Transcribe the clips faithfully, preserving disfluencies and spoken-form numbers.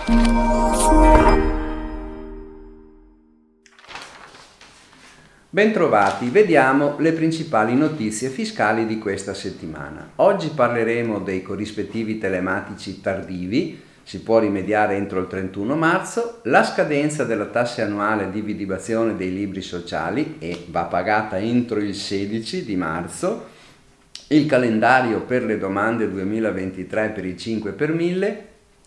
Bentrovati, vediamo le principali notizie fiscali di questa settimana. Oggi parleremo dei corrispettivi telematici tardivi, si può rimediare entro il trentuno marzo, la scadenza della tassa annuale di vidimazione dei libri sociali e va pagata entro il sedici di marzo, il calendario per le domande duemilaventitré per il cinque per mille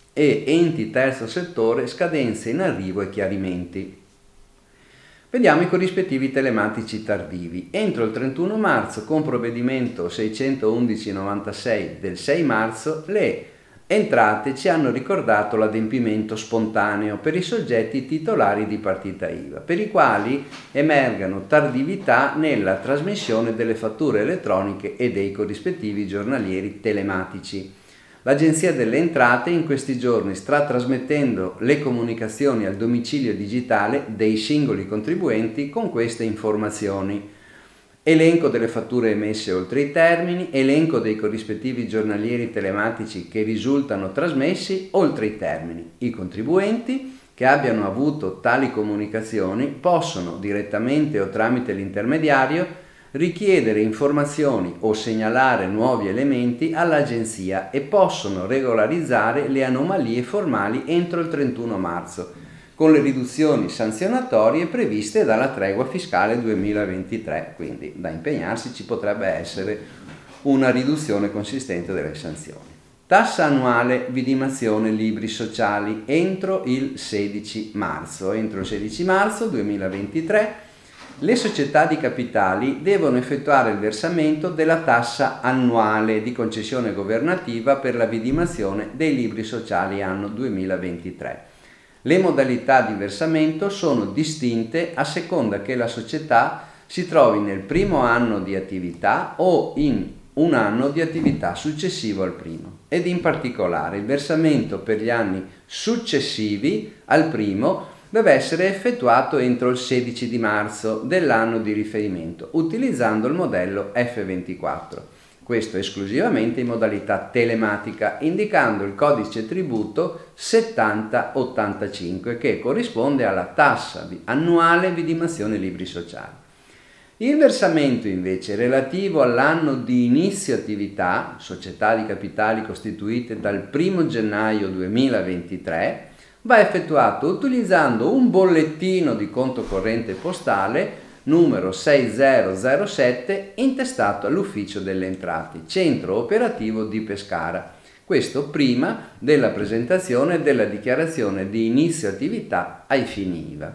e enti terzo settore, scadenze in arrivo e chiarimenti. Vediamo i corrispettivi telematici tardivi. Entro il trentuno marzo, con provvedimento seicentoundici novantasei del sei marzo, le entrate ci hanno ricordato l'adempimento spontaneo per i soggetti titolari di partita I V A, per i quali emergano tardività nella trasmissione delle fatture elettroniche e dei corrispettivi giornalieri telematici. L'Agenzia delle Entrate in questi giorni sta trasmettendo le comunicazioni al domicilio digitale dei singoli contribuenti con queste informazioni: elenco delle fatture emesse oltre i termini, elenco dei corrispettivi giornalieri telematici che risultano trasmessi oltre i termini. I contribuenti che abbiano avuto tali comunicazioni possono direttamente o tramite l'intermediario richiedere informazioni o segnalare nuovi elementi all'Agenzia e possono regolarizzare le anomalie formali entro il trentuno marzo, con le riduzioni sanzionatorie previste dalla tregua fiscale duemilaventitré, quindi da impegnarsi ci potrebbe essere una riduzione consistente delle sanzioni. Tassa annuale vidimazione libri sociali entro il sedici marzo. Entro il sedici marzo duemilaventitré le società di capitali devono effettuare il versamento della tassa annuale di concessione governativa per la vidimazione dei libri sociali anno duemilaventitré. Le modalità di versamento sono distinte a seconda che la società si trovi nel primo anno di attività o in un anno di attività successivo al primo, ed in particolare il versamento per gli anni successivi al primo deve essere effettuato entro il sedici di marzo dell'anno di riferimento, utilizzando il modello F ventiquattro. Questo esclusivamente in modalità telematica, indicando il codice tributo settanta ottantacinque che corrisponde alla tassa annuale vidimazione libri sociali. Il versamento invece relativo all'anno di inizio attività, società di capitali costituite dal primo gennaio duemilaventitré, va effettuato utilizzando un bollettino di conto corrente postale numero sei zero zero sette intestato all'Ufficio delle Entrate, centro operativo di Pescara. Questo prima della presentazione della dichiarazione di inizio attività ai fini I V A.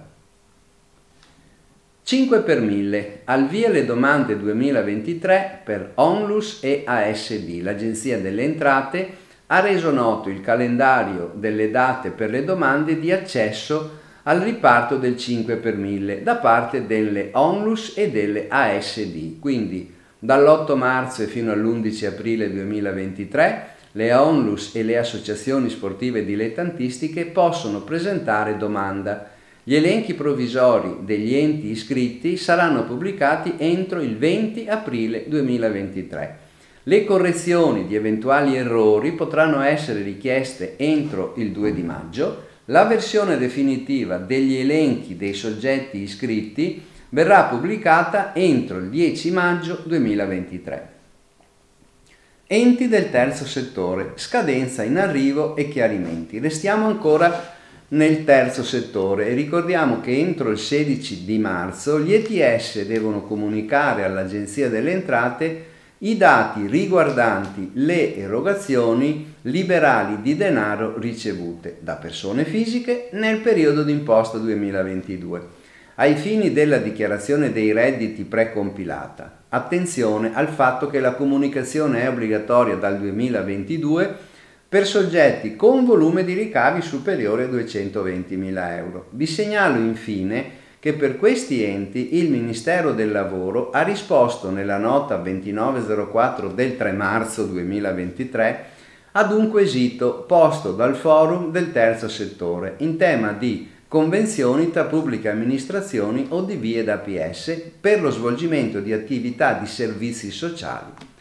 cinque per mille. Al via le domande duemilaventitré per Onlus e A S D. L'Agenzia delle Entrate ha reso noto il calendario delle date per le domande di accesso al riparto del cinque per mille da parte delle Onlus e delle A S D. Quindi dall'otto marzo e fino all'undici aprile duemilaventitré le Onlus e le associazioni sportive dilettantistiche possono presentare domanda. Gli elenchi provvisori degli enti iscritti saranno pubblicati entro il venti aprile duemilaventitré. Le correzioni di eventuali errori potranno essere richieste entro il due di maggio. La versione definitiva degli elenchi dei soggetti iscritti verrà pubblicata entro il dieci maggio duemilaventitré. Enti del terzo settore, scadenza in arrivo e chiarimenti. Restiamo ancora nel terzo settore e ricordiamo che entro il sedici di marzo gli E T S devono comunicare all'Agenzia delle Entrate i dati riguardanti le erogazioni liberali di denaro ricevute da persone fisiche nel periodo d'imposta duemilaventidue, ai fini della dichiarazione dei redditi precompilata. Attenzione al fatto che la comunicazione è obbligatoria dal duemilaventidue per soggetti con volume di ricavi superiore a duecentoventimila euro. Vi segnalo infine che per questi enti il Ministero del Lavoro ha risposto nella nota ventinove zero quattro del tre marzo duemilaventitré ad un quesito posto dal Forum del Terzo Settore in tema di convenzioni tra pubbliche amministrazioni o D V ed A P S per lo svolgimento di attività di servizi sociali.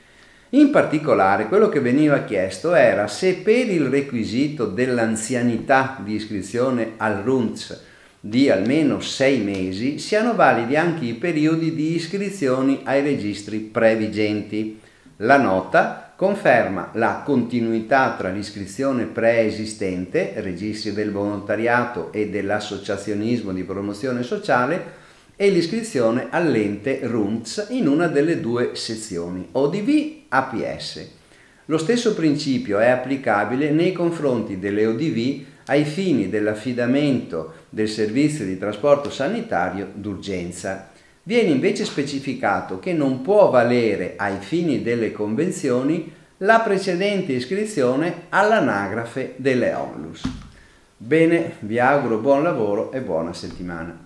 In particolare, quello che veniva chiesto era se per il requisito dell'anzianità di iscrizione al R U N T S di almeno sei mesi siano validi anche i periodi di iscrizione ai registri previgenti. La nota conferma la continuità tra l'iscrizione preesistente, registri del volontariato e dell'associazionismo di promozione sociale, e l'iscrizione all'ente R U N T S in una delle due sezioni, O D V A P S. Lo stesso principio è applicabile nei confronti delle O D V ai fini dell'affidamento del servizio di trasporto sanitario d'urgenza. Viene invece specificato che non può valere ai fini delle convenzioni la precedente iscrizione all'anagrafe delle ONLUS. Bene, vi auguro buon lavoro e buona settimana.